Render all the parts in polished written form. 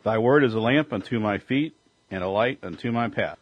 Thy word is a lamp unto my feet and a light unto my path.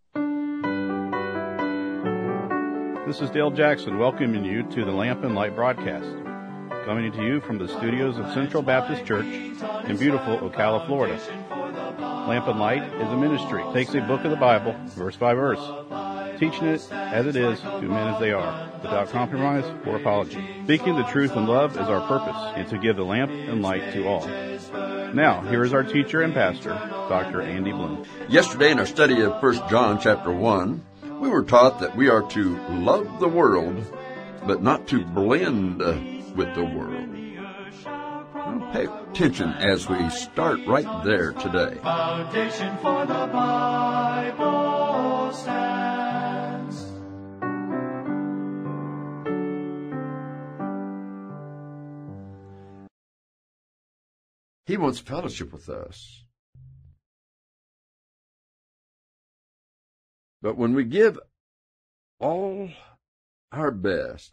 This is Dale Jackson welcoming you to the Lamp and Light broadcast, coming to you from the studios of Central Baptist Church in beautiful Ocala, Florida. Lamp and Light is a ministry. It takes a book of the Bible, verse by verse, teaching it as it is to men as they are, without compromise or apology. Speaking the truth in love is our purpose, and to give the lamp and light to all. Now, here is our teacher and pastor, Dr. Andy Bloom. Yesterday in our study of 1 John chapter 1, we were taught that we are to love the world, but not to blend with the world. Now, pay attention as we start right there today. Foundation for the Bible stands. He wants fellowship with us. But when we give all our best,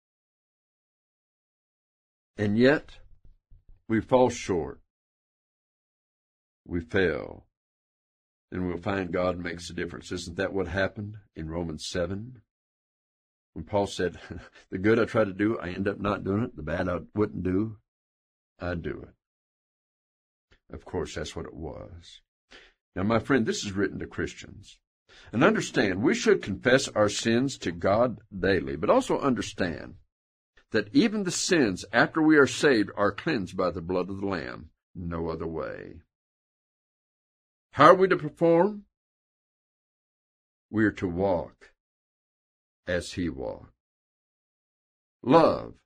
and yet we fall short, we fail, then we'll find God makes a difference. Isn't that what happened in Romans 7? When Paul said, the good I try to do, I end up not doing it. The bad I wouldn't do, I do it. Of course, that's what it was. Now, my friend, this is written to Christians. And understand, we should confess our sins to God daily, but also understand that even the sins after we are saved are cleansed by the blood of the Lamb. No other way. How are we to perform? We are to walk as He walked. Love,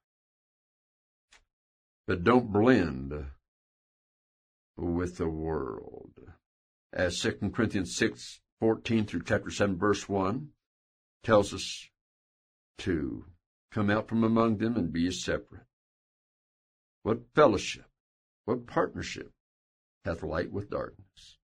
but don't blend with the world. As 2 Corinthians 6:14 through chapter 7, verse 1 tells us to come out from among them and be ye separate. What fellowship, what partnership hath light with darkness?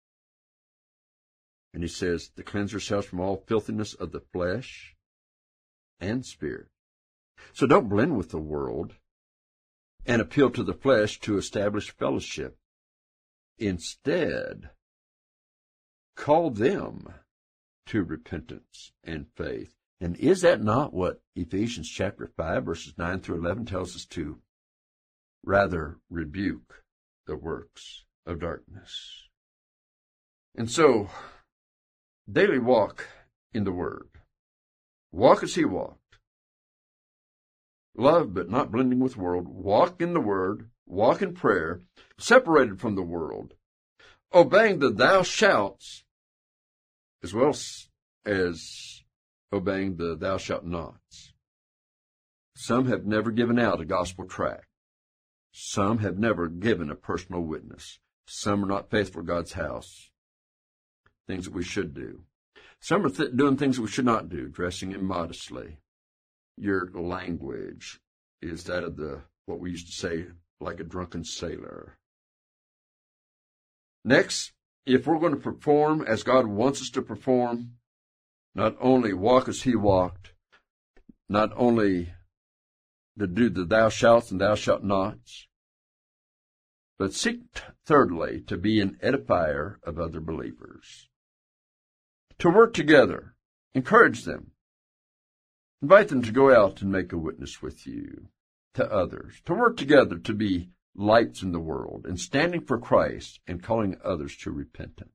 And he says to cleanse yourselves from all filthiness of the flesh and spirit. So don't blend with the world and appeal to the flesh to establish fellowship. Instead, call them to repentance and faith. And is that not what Ephesians chapter 5, verses 9 through 11 tells us to rather rebuke the works of darkness? And so, daily walk in the Word. Walk as He walked. Love, but not blending with the world. Walk in the Word. Walk in prayer, separated from the world. Obeying the thou shalts, as well as obeying the thou shalt nots. Some have never given out a gospel tract. Some have never given a personal witness. Some are not faithful to God's house. Things that we should do. Some are doing things that we should not do, dressing immodestly. Your language is that of what we used to say, like a drunken sailor. Next, if we're going to perform as God wants us to perform, not only walk as He walked, not only to do the thou shalts and thou shalt nots, but seek thirdly to be an edifier of other believers. To work together, encourage them, invite them to go out and make a witness with you to others, to work together to be lights in the world and standing for Christ and calling others to repentance.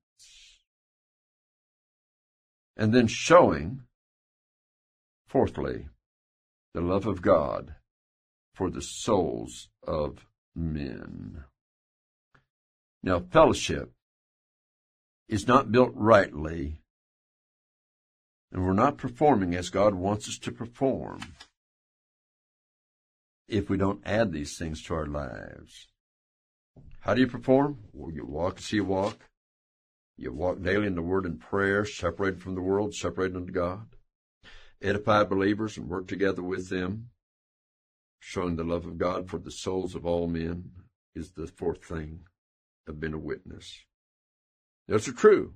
And then showing, fourthly, the love of God for the souls of men. Now, fellowship is not built rightly, and we're not performing as God wants us to perform if we don't add these things to our lives. How do you perform? Well, you walk as He walked. You walk daily in the Word and prayer, separated from the world, separated unto God. Edify believers and work together with them. Showing the love of God for the souls of all men is the fourth thing of being a witness. Those are true.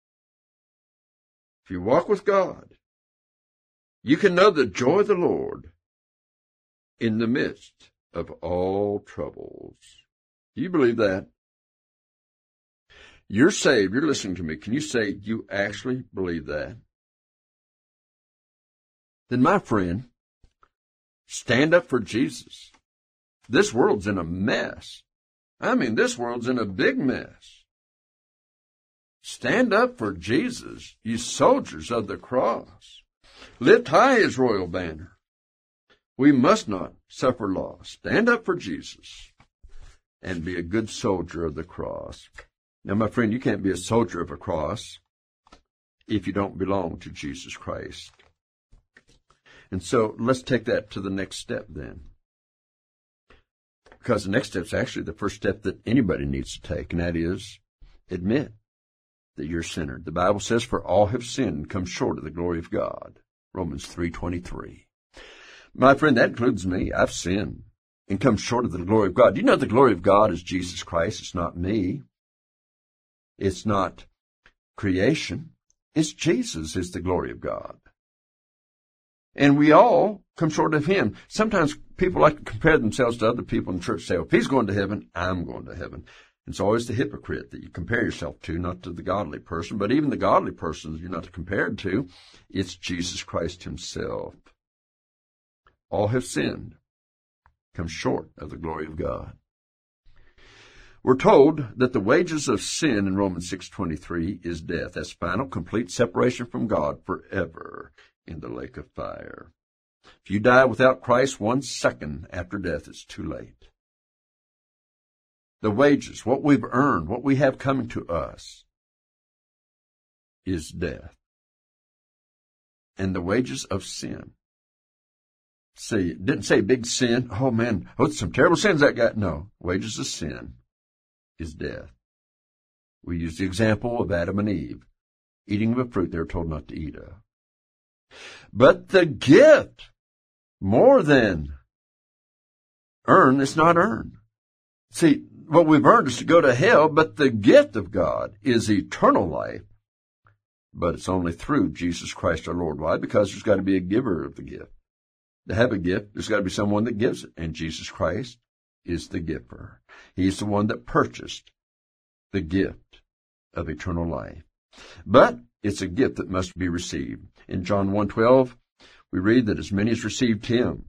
If you walk with God, you can know the joy of the Lord in the midst of all troubles. Do you believe that? You're saved. You're listening to me. Can you say you actually believe that? Then, my friend, stand up for Jesus. This world's in a mess. I mean, this world's in a big mess. Stand up for Jesus, you soldiers of the cross. Lift high his royal banner. We must not suffer loss. Stand up for Jesus and be a good soldier of the cross. Now, my friend, you can't be a soldier of a cross if you don't belong to Jesus Christ. And so let's take that to the next step then. Because the next step is actually the first step that anybody needs to take, and that is admit that you're a sinner. The Bible says, for all have sinned and come short of the glory of God. Romans 3:23. My friend, that includes me. I've sinned and come short of the glory of God. Do you know the glory of God is Jesus Christ? It's not me. It's not creation. It's Jesus is the glory of God. And we all come short of him. Sometimes people like to compare themselves to other people in church, say, well, if he's going to heaven, I'm going to heaven. It's always the hypocrite that you compare yourself to, not to the godly person. But even the godly person you're not compared to, it's Jesus Christ himself. All have sinned, come short of the glory of God. We're told that the wages of sin in Romans 6:23 is death. That's final, complete separation from God forever in the lake of fire. If you die without Christ 1 second after death, it's too late. The wages, what we've earned, what we have coming to us, is death. And the wages of sin. See, it didn't say big sin. Oh man, some terrible sins that guy. No, wages of sin is death. We use the example of Adam and Eve, eating of a fruit they were told not to eat of. But the gift, more than earn, is not earned. See, what we've earned is to go to hell, but the gift of God is eternal life. But it's only through Jesus Christ our Lord. Why? Because there's got to be a giver of the gift. To have a gift, there's got to be someone that gives it. And Jesus Christ is the giver. He's the one that purchased the gift of eternal life. But it's a gift that must be received. In John 1:12, we read that as many as received him,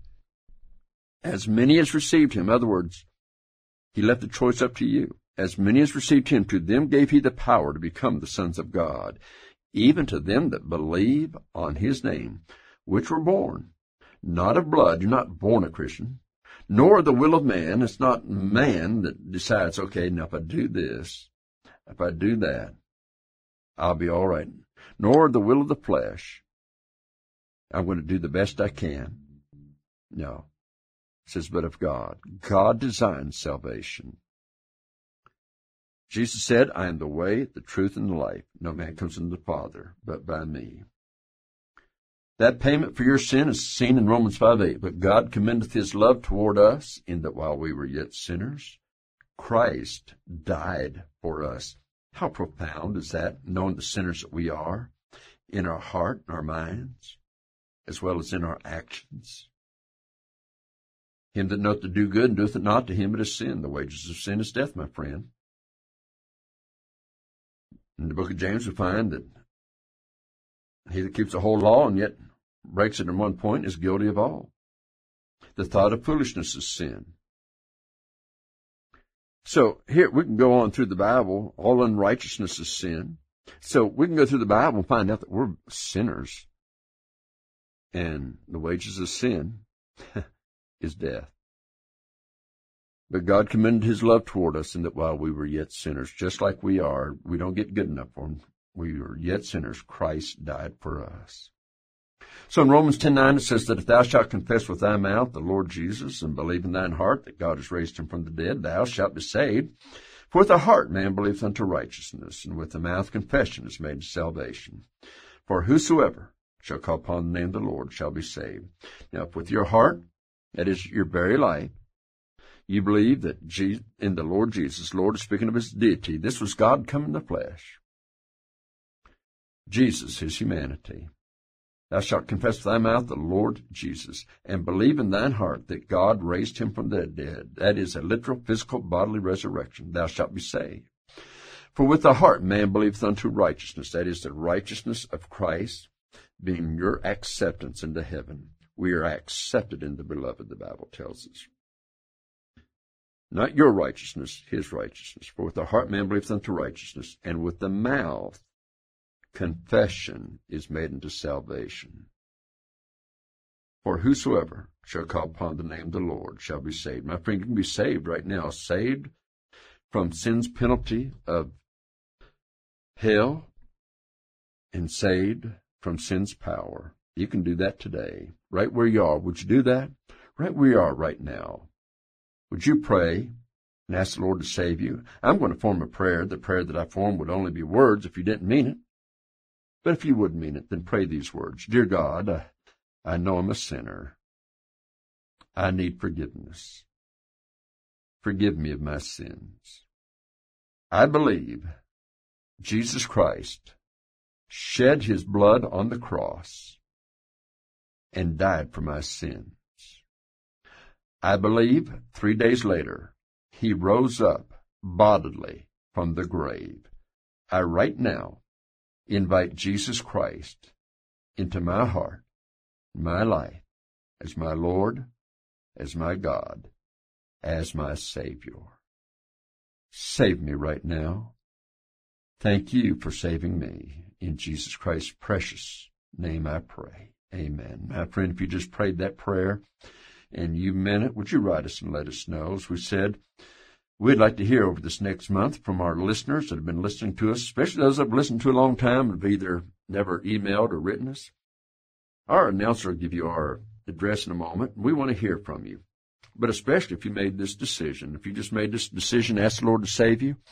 in other words, he left the choice up to you. As many as received him, to them gave he the power to become the sons of God, even to them that believe on his name, which were born, not of blood. You're not born a Christian, nor the will of man. It's not man that decides, okay, now if I do this, if I do that, I'll be all right. Nor the will of the flesh. I'm going to do the best I can. No. It says, but of God. God designs salvation. Jesus said, I am the way, the truth, and the life. No man comes unto the Father but by me. That payment for your sin is seen in Romans 5:8. But God commendeth his love toward us, in that while we were yet sinners, Christ died for us. How profound is that, knowing the sinners that we are, in our heart and our minds, as well as in our actions. Him that knoweth to do good and doeth it not, to him it is sin. The wages of sin is death, my friend. In the book of James, we find that he that keeps the whole law and yet breaks it in one point is guilty of all. The thought of foolishness is sin. So here we can go on through the Bible. All unrighteousness is sin. So we can go through the Bible and find out that we're sinners. And the wages of sin is death. But God commended his love toward us, in that while we were yet sinners, just like we are, we don't get good enough for him. We were yet sinners. Christ died for us. So in Romans 10:9 it says that if thou shalt confess with thy mouth the Lord Jesus, and believe in thine heart that God has raised him from the dead, thou shalt be saved. For with the heart man believeth unto righteousness, and with the mouth confession is made to salvation. For whosoever shall call upon the name of the Lord shall be saved. Now, if with your heart, that is your very life, you believe that in the Lord Jesus, Lord is speaking of his deity, this was God come in the flesh. Jesus, his humanity. Thou shalt confess with thy mouth the Lord Jesus, and believe in thine heart that God raised him from the dead. That is a literal, physical, bodily resurrection. Thou shalt be saved. For with the heart man believeth unto righteousness, that is, the righteousness of Christ, being your acceptance into heaven. We are accepted in the beloved, the Bible tells us. Not your righteousness, his righteousness. For with the heart man believeth unto righteousness, and with the mouth confession is made unto salvation. For whosoever shall call upon the name of the Lord shall be saved. My friend, you can be saved right now, saved from sin's penalty of hell and saved from sin's power. You can do that today, right where you are. Would you do that? Right where you are right now. Would you pray and ask the Lord to save you? I'm going to form a prayer. The prayer that I form would only be words if you didn't mean it. But if you would mean it, then pray these words. Dear God, I know I'm a sinner. I need forgiveness. Forgive me of my sins. I believe Jesus Christ shed his blood on the cross and died for my sins. I believe 3 days later he rose up bodily from the grave. I right now invite Jesus Christ into my heart, my life, as my Lord, as my God, as my Savior. Save me right now. Thank you for saving me. In Jesus Christ's precious name I pray. Amen. My friend, if you just prayed that prayer and you meant it, would you write us and let us know? As we said, we'd like to hear over this next month from our listeners that have been listening to us, especially those that have listened to a long time and have either never emailed or written us. Our announcer will give you our address in a moment. We want to hear from you. But especially if you made this decision, if you just made this decision to ask the Lord to save you,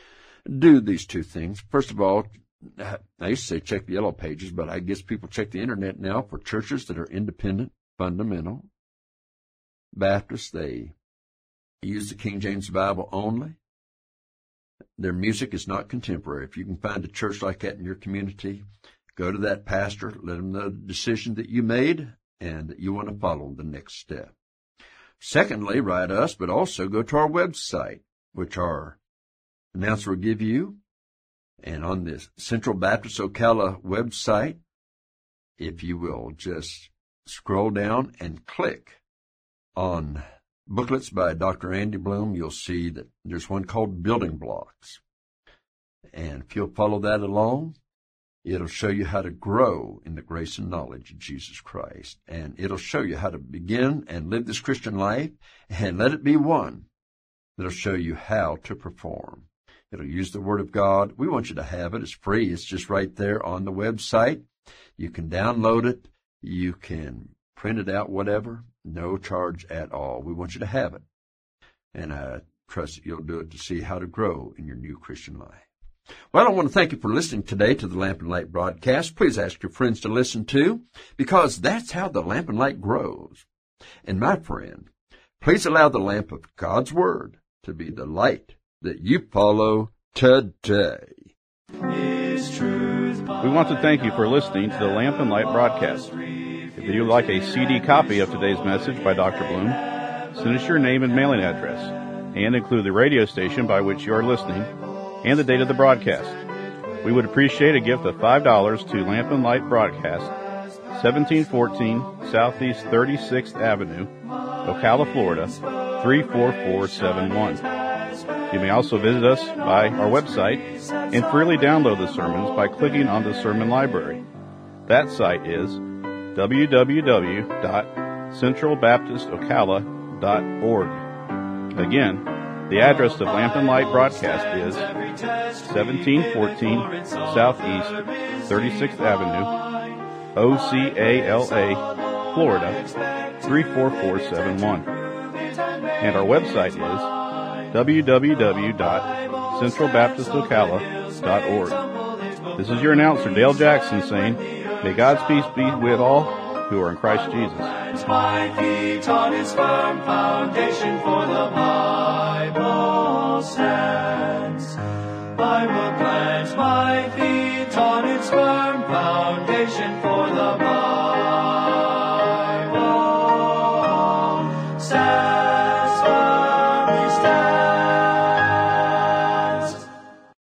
do these two things. First of all, I used to say check the yellow pages, but I guess people check the internet now for churches that are independent, fundamental, Baptists. They use the King James Bible only. Their music is not contemporary. If you can find a church like that in your community, go to that pastor, let him know the decision that you made and that you want to follow the next step. Secondly, write us, but also go to our website, which our announcer will give you. And on this Central Baptist Ocala website, if you will just scroll down and click on booklets by Dr. Andy Bloom, you'll see that there's one called Building Blocks. And if you'll follow that along, it'll show you how to grow in the grace and knowledge of Jesus Christ. And it'll show you how to begin and live this Christian life, and let it be one that'll show you how to perform. It'll use the Word of God. We want you to have it. It's free. It's just right there on the website. You can download it. You can print it out, whatever. No charge at all. We want you to have it. And I trust that you'll do it to see how to grow in your new Christian life. Well, I want to thank you for listening today to the Lamp and Light broadcast. Please ask your friends to listen too, because that's how the Lamp and Light grows. And my friend, please allow the lamp of God's Word to be the light that you follow today. We want to thank you for listening to the Lamp and Light broadcast. If you would like a CD copy of today's message by Dr. Bloom, send us your name and mailing address, and include the radio station by which you are listening and the date of the broadcast. We would appreciate a gift of $5 to Lamp and Light Broadcast, 1714 Southeast 36th Avenue, Ocala, Florida, 34471. You may also visit us by our website and freely download the sermons by clicking on the sermon library. That site is www.centralbaptistocala.org. Again, the address of Lamp and Light Broadcast is 1714 Southeast 36th Avenue, Ocala, Florida, 34471. And our website is www.centralbaptistocala.org. This is your announcer, Dale Jackson, saying, may God's peace be with all who are in Christ Jesus. My feet on His firm foundation, for the Bible stands. I will plant my feet on its firm